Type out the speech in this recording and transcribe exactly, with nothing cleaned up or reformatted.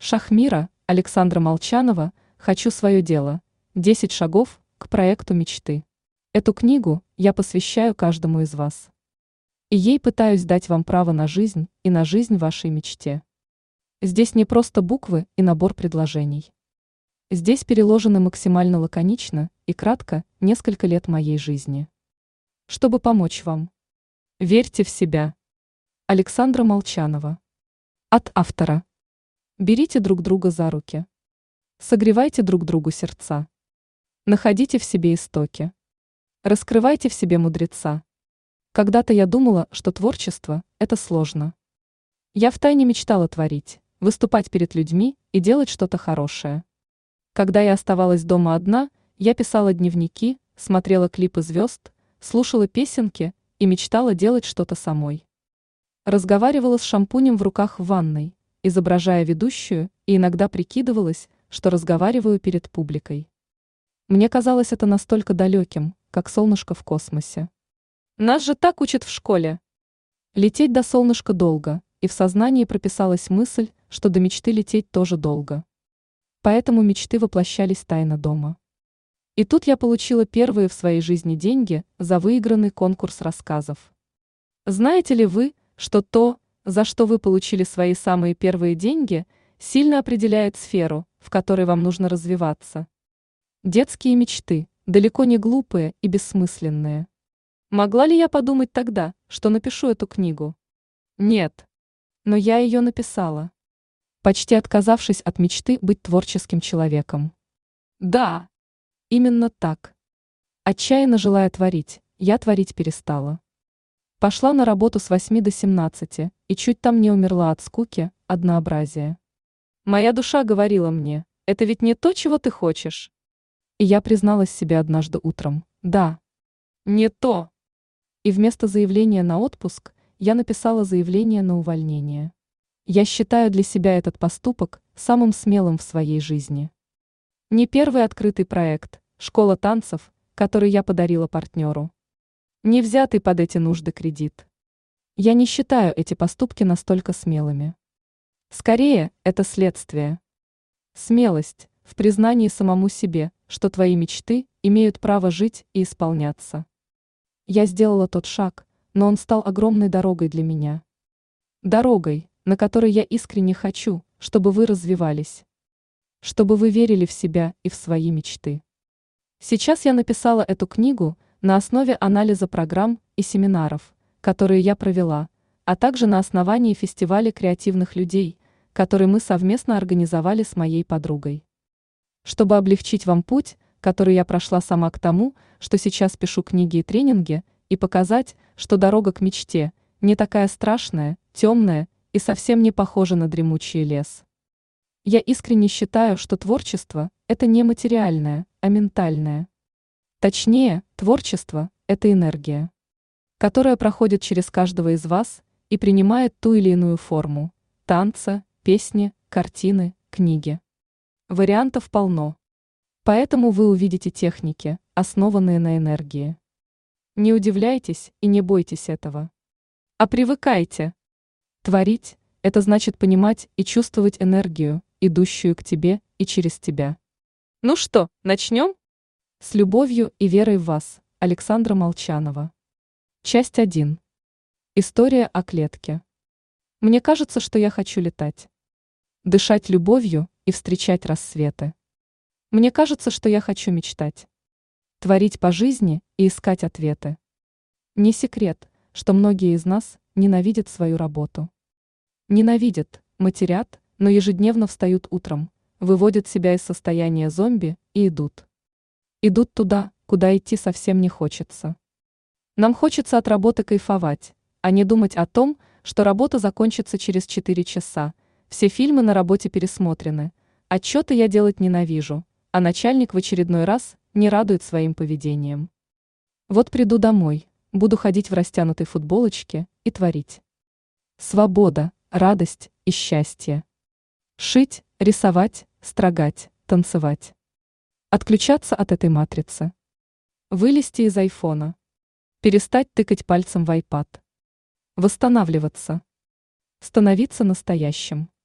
Шахмира, Александра Молчанова «Хочу свое дело. десять шагов к проекту мечты». Эту книгу я посвящаю каждому из вас. И ей пытаюсь дать вам право на жизнь и на жизнь вашей мечте. Здесь не просто буквы и набор предложений. Здесь переложены максимально лаконично и кратко несколько лет моей жизни. Чтобы помочь вам. Верьте в себя. Александра Молчанова. От автора. Берите друг друга за руки. Согревайте друг другу сердца. Находите в себе истоки. Раскрывайте в себе мудреца. Когда-то я думала, что творчество – это сложно. Я втайне мечтала творить, выступать перед людьми и делать что-то хорошее. Когда я оставалась дома одна, я писала дневники, смотрела клипы звезд, слушала песенки и мечтала делать что-то самой. Разговаривала с шампунем в руках в ванной, изображая ведущую, и иногда прикидывалась, что разговариваю перед публикой. Мне казалось это настолько далеким, как солнышко в космосе. Нас же так учат в школе. Лететь до солнышка долго, и в сознании прописалась мысль, что до мечты лететь тоже долго. Поэтому мечты воплощались тайно дома. И тут я получила первые в своей жизни деньги за выигранный конкурс рассказов. Знаете ли вы, что то, за что вы получили свои самые первые деньги, сильно определяет сферу, в которой вам нужно развиваться? Детские мечты, далеко не глупые и бессмысленные. Могла ли я подумать тогда, что напишу эту книгу? Нет. Но я ее написала. Почти отказавшись от мечты быть творческим человеком. Да, именно так. Отчаянно желая творить, я творить перестала. Пошла на работу с восьми до семнадцати, и чуть там не умерла от скуки, однообразия. Моя душа говорила мне, это ведь не то, чего ты хочешь. И я призналась себе однажды утром, да, не то. И вместо заявления на отпуск я написала заявление на увольнение. Я считаю для себя этот поступок самым смелым в своей жизни. Не первый открытый проект, школа танцев, который я подарила партнеру. Не взятый под эти нужды кредит. Я не считаю эти поступки настолько смелыми. Скорее, это следствие. Смелость в признании самому себе, что твои мечты имеют право жить и исполняться. Я сделала тот шаг, но он стал огромной дорогой для меня. Дорогой, на которой я искренне хочу, чтобы вы развивались. Чтобы вы верили в себя и в свои мечты. Сейчас я написала эту книгу на основе анализа программ и семинаров, которые я провела, а также на основании фестиваля креативных людей, который мы совместно организовали с моей подругой. Чтобы облегчить вам путь, который я прошла сама к тому, что сейчас пишу книги и тренинги, и показать, что дорога к мечте не такая страшная, темная и совсем не похожа на дремучий лес. Я искренне считаю, что творчество – это не материальное, а ментальное. Точнее, творчество – это энергия, которая проходит через каждого из вас и принимает ту или иную форму – танца, песни, картины, книги. Вариантов полно. Поэтому вы увидите техники, основанные на энергии. Не удивляйтесь и не бойтесь этого. А привыкайте. Творить – это значит понимать и чувствовать энергию, идущую к тебе и через тебя. Ну что, начнем? С любовью и верой в вас, Александра Молчанова. Часть один. История о клетке. Мне кажется, что я хочу летать. Дышать любовью и встречать рассветы. Мне кажется, что я хочу мечтать. Творить по жизни и искать ответы. Не секрет, что многие из нас ненавидят свою работу. Ненавидят, матерят, но ежедневно встают утром, выводят себя из состояния зомби и идут. Идут туда, куда идти совсем не хочется. Нам хочется от работы кайфовать, а не думать о том, что работа закончится через четыре часа, все фильмы на работе пересмотрены, отчеты я делать ненавижу, а начальник в очередной раз не радует своим поведением. Вот приду домой, буду ходить в растянутой футболочке и творить. Свобода, радость и счастье. Шить, рисовать, строгать, танцевать. Отключаться от этой матрицы. Вылезти из айфона. Перестать тыкать пальцем в айпад. Восстанавливаться. Становиться настоящим.